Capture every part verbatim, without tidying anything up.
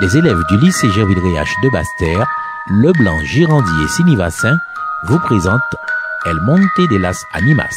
les élèves du lycée Gerville-Riache de Basse-Terre, Leblanc, Girandi et Sinivasin vous présentent El Monte de las Animas.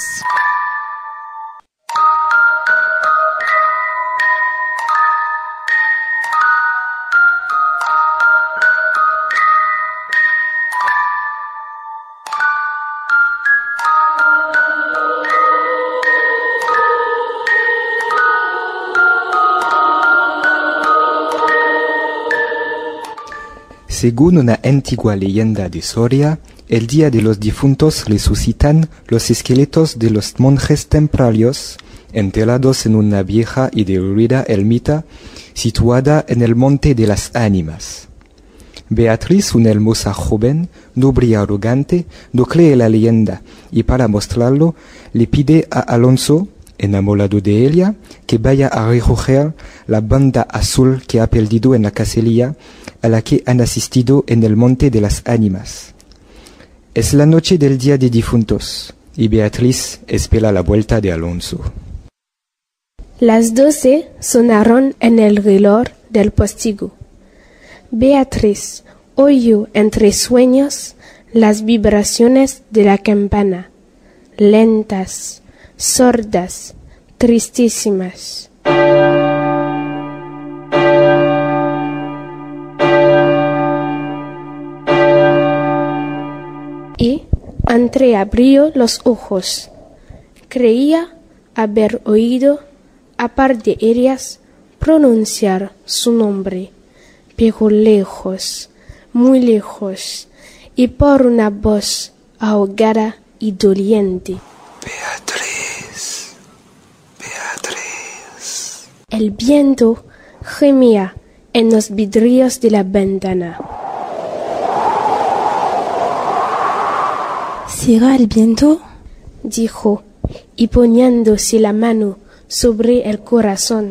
Según una antigua leyenda de Soria, el día de los difuntos resucitan los esqueletos de los monjes templarios enterrados en una vieja y derruida ermita situada en el Monte de las Ánimas. Beatriz, una hermosa joven, noble y arrogante, no cree la leyenda y para mostrarlo le pide a Alonso, enamorado de ella, que vaya a recoger la banda azul que ha perdido en la cacería a la que han asistido en el Monte de las Ánimas. Es la noche del Día de Difuntos y Beatriz espera la vuelta de Alonso. Las doce sonaron en el reloj del postigo. Beatriz oyó entre sueños las vibraciones de la campana, lentas, sordas, tristísimas. Y entreabrió los ojos. Creía haber oído a par de ellas pronunciar su nombre, pero lejos, muy lejos, y por una voz ahogada y doliente. Beatriz, Beatriz. El viento gemía en los vidrios de la ventana. ¿Será el viento?, dijo, y poniéndose la mano sobre el corazón.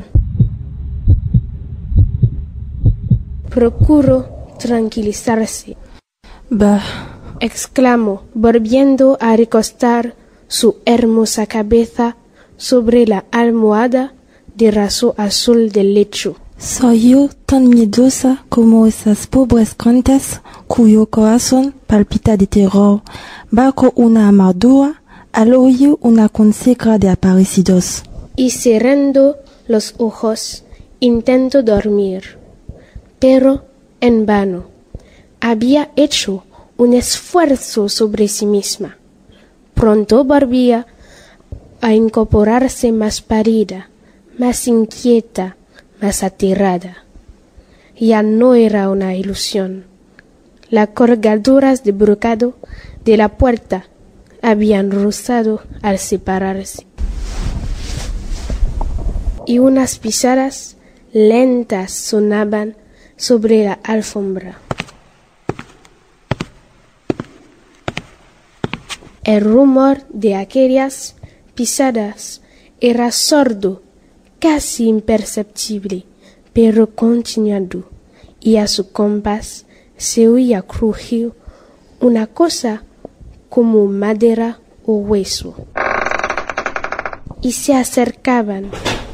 Procuró tranquilizarse. Bah, exclamó, volviendo a recostar su hermosa cabeza sobre la almohada de raso azul del lecho. soy yo tan miedosa como esas pobres gentes cuyo corazón palpita de terror bajo una armadura al oír una consigna de aparecidos. Y cerrando los ojos, intentó dormir, pero en vano. Había hecho un esfuerzo sobre sí misma. Pronto volvía a incorporarse más pálida, más inquieta, más aterrada. Ya no era una ilusión. Las colgaduras de brocado de la puerta habían rozado al separarse, y unas pisadas lentas sonaban sobre la alfombra. El rumor de aquellas pisadas era sordo, casi imperceptible, pero continuado, y a su compás se oía crujir una cosa como madera o hueso. Y se acercaban,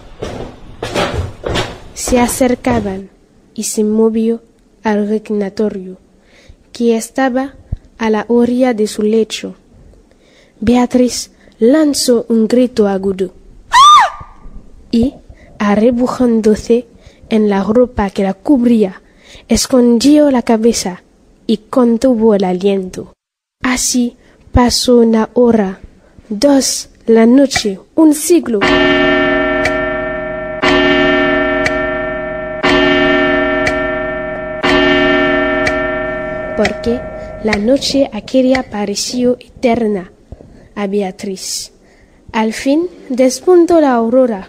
se acercaban, y se movió al reclinatorio, que estaba a la orilla de su lecho. Beatriz lanzó un grito agudo y, arrebujándose en la ropa que la cubría, escondió la cabeza y contuvo el aliento. Así pasó una hora, dos, la noche, un siglo. Porque la noche aquella pareció eterna a Beatriz. Al fin despuntó la aurora.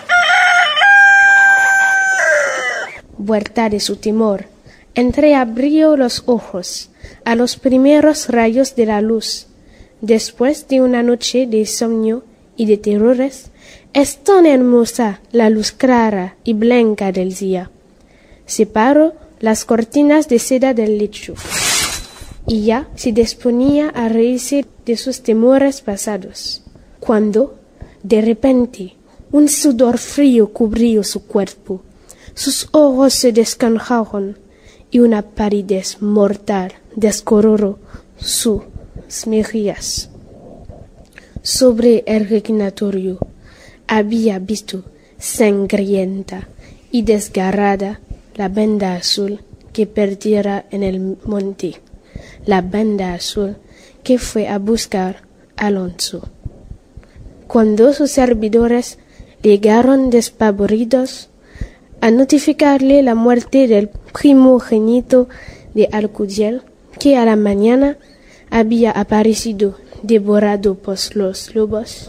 Vuelta de su temor, entreabrió los ojos a los primeros rayos de la luz. Después de una noche de insomnio y de terrores, es tan hermosa la luz clara y blanca del día. Separó las cortinas de seda del lecho, y ya se disponía a reírse de sus temores pasados, cuando, de repente, un sudor frío cubrió su cuerpo. Sus ojos se descansaron y una palidez mortal descoloró sus mejillas. Sobre el reclinatorio había visto sangrienta y desgarrada la banda azul que perdiera en el monte, la banda azul que fue a buscar a Alonso. Cuando sus servidores llegaron despavoridos a notificarle la muerte del primogénito de Alcudiel, que a la mañana había aparecido devorado por los lobos,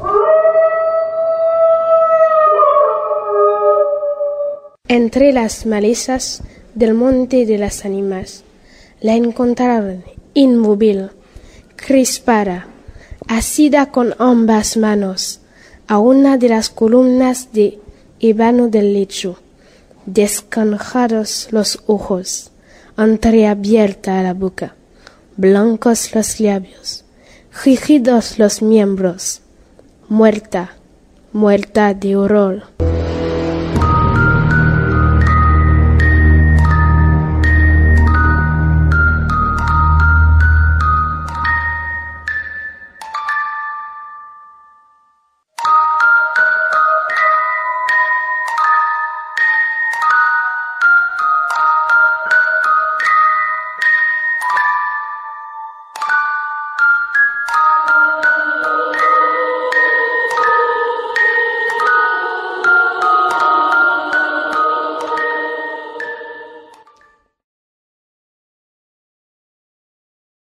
entre las malezas del monte de las ánimas, la encontraron inmóvil, crispada, asida con ambas manos a una de las columnas de ébano del lecho, descansados los ojos, entreabierta la boca, blancos los labios, rígidos los miembros, muerta, muerta de horror.